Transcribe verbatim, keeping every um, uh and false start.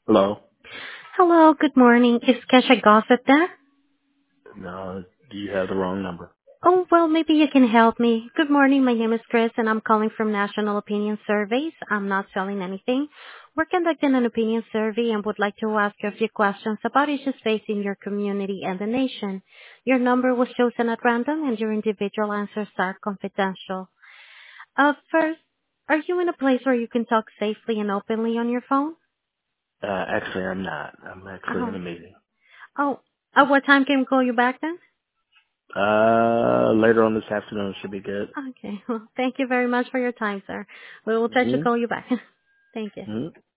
Hello. Hello, good morning. Is Kesha Gossett there? No, you have the wrong number. Oh, well, maybe you can help me. Good morning, my name is Chris and I'm calling from National Opinion Surveys. I'm not selling anything. We're conducting an opinion survey and would like to ask you a few questions about issues facing your community and the nation. Your number was chosen at random and your individual answers are confidential. Uh, first, are you in a place where you can talk safely and openly on your phone? Uh, actually, I'm not. I'm actually in Oh, a meeting. oh, at what time can we call you back then? Uh, later on this afternoon should be good. Okay. Well, thank you very much for your time, sir. We will try to Mm-hmm. call you back. Thank you. Mm-hmm.